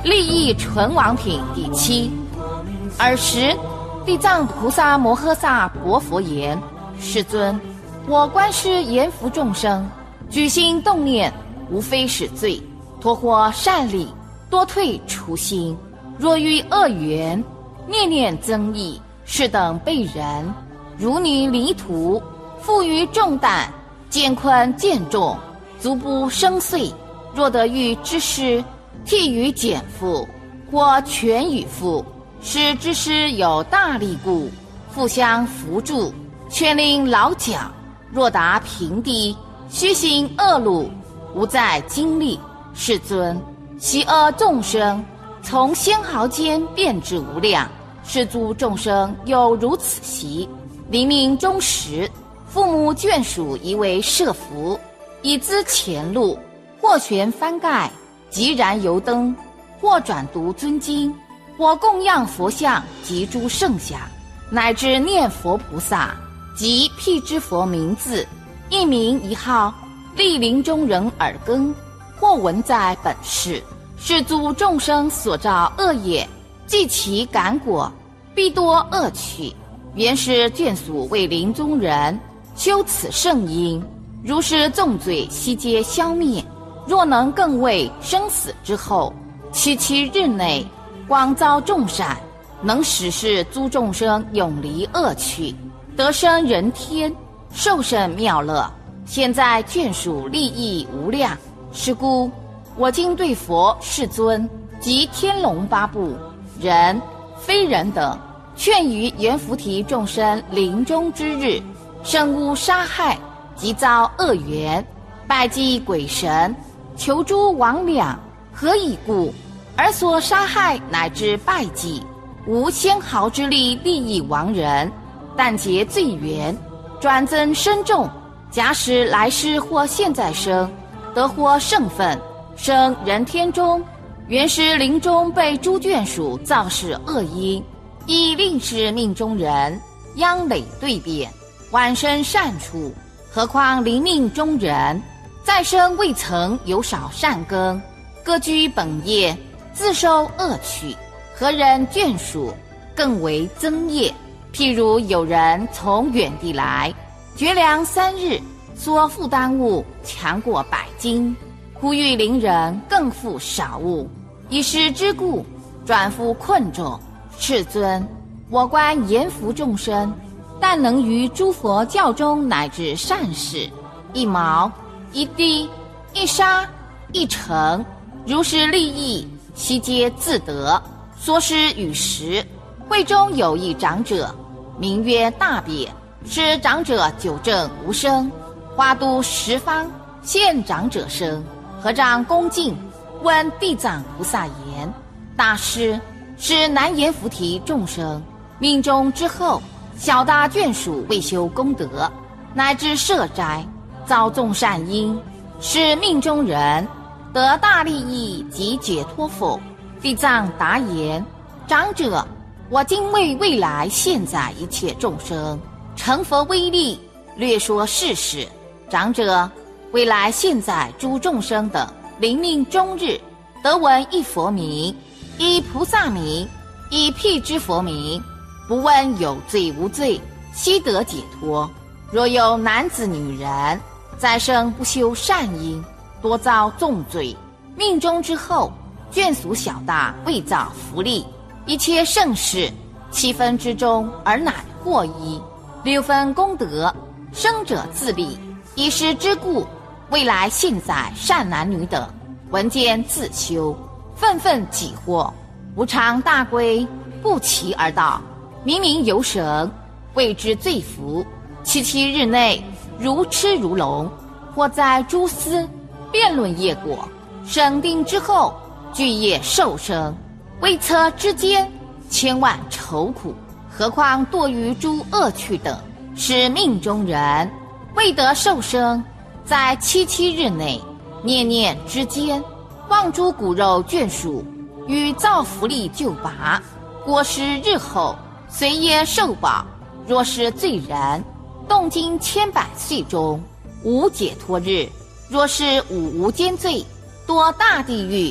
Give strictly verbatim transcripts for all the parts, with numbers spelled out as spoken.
利益存亡品第七。尔时，地藏菩萨摩诃萨薄佛言：世尊，我观师言服众生，举心动念，无非是罪，托获善利，多退除心。若遇恶缘，念念增益，是等辈人，如泥离途，负于重担，见困见重，足不生碎。若得遇之师，替予减负，或全与付，使之师有大力故，互相扶助，劝令老脚。若达平地，须行恶路，无再经历。世尊，习恶众生，从纤毫间变至无量，世诸众生有如此习。临命终时，父母眷属宜为设福，以资前路，或悬幡盖，即燃油灯，或转读尊经，或供养佛像及诸圣像，乃至念佛菩萨及辟支佛名字，一名一号，莅临终人耳根，或闻在本世。是诸众生所造恶业，既其感果，必多恶趣。原是眷属为临终人修此圣因，如是重罪悉皆消灭。若能更为生死之后，七七日内广遭众善，能使是诸众生永离恶趣，得生人天，受甚妙乐。现在眷属利益无量，是故我今对佛世尊及天龙八部、人、非人等，劝于阎浮提众生临终之日，生无杀害，即遭恶缘，拜祭鬼神，求诸魍魉，何以故？而所杀害乃至拜祭，无纤毫之力利益亡人，但结罪缘，转增身重。假使来世或现在生，得获圣分，生人天中，原是临终被诸眷属造是恶因，亦令是命中人，殃累对变，晚生善处。何况临命中人，再生未曾有少善根，各居本业，自受恶趣，何人眷属，更为增业。譬如有人从远地来，绝粮三日，所负担物强过百斤，忽遇邻人更负少物，以时之故，转复困重。世尊，我观阎浮众生，但能于诸佛教中乃至善事，一毛一滴一沙一尘，如是利益，悉皆自得。所施与时，会中有一长者，名曰大别，是长者久正无生，花都十方现长者生，合掌恭敬，问地藏菩萨言：大师，是南阎浮提众生命中之后，小大眷属未修功德，乃至设斋，造众善因，是命中人得大利益及解脱否？地藏答言：长者，我今为未来现在一切众生成佛威力，略说事实。长者，未来现在诸众生等临命终日，得闻一佛名，一菩萨名，一辟支佛名，不问有罪无罪，悉得解脱。若有男子女人，再生不修善因，多遭重罪，命中之后，眷属小大未造福利，一切盛事，七分之中而乃获一，六分功德，生者自立。以时之故，未来现在善男女等，闻见自修，愤愤己获，无常大归，不期而到，明明有神，谓之罪福。七七日内，如痴如聋，或在诸司辩论业果，审定之后，具业受生，未测之间，千万愁苦。何况堕于诸恶趣等，是命中人未得受生，在七七日内，念念之间，望诸骨肉眷属，与造福利就拔，果实日后随业受报。若是罪人，动经千百岁中无解脱日；若是五无间罪，多大地狱，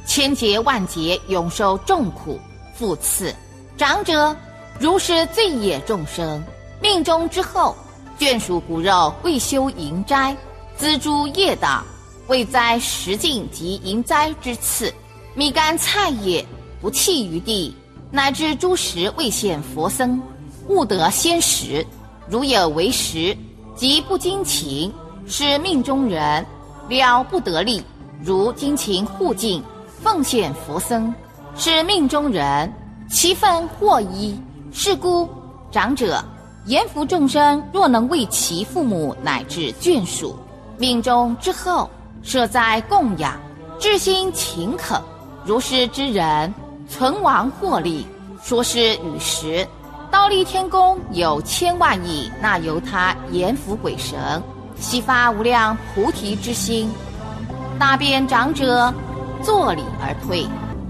千劫万劫，永受众苦，复次，长者如是罪业众生，命中之后，眷属骨肉未修营斋，资诸业道，未栽食尽及营斋之次，米干菜叶不弃于地，乃至诸食未现佛僧，勿得先食。如有为食，即不精勤，是命中人，了不得力。如精勤护净，奉献佛僧，是命中人，其分或一。是故长者严福众生，若能为其父母乃至眷属，命中之后，设在供养，至心勤恳，如是之人，存亡获利，说是与时。倒立天宫有千万亿那由他阎浮鬼神，悉发无量菩提之心，大便长者坐礼而退。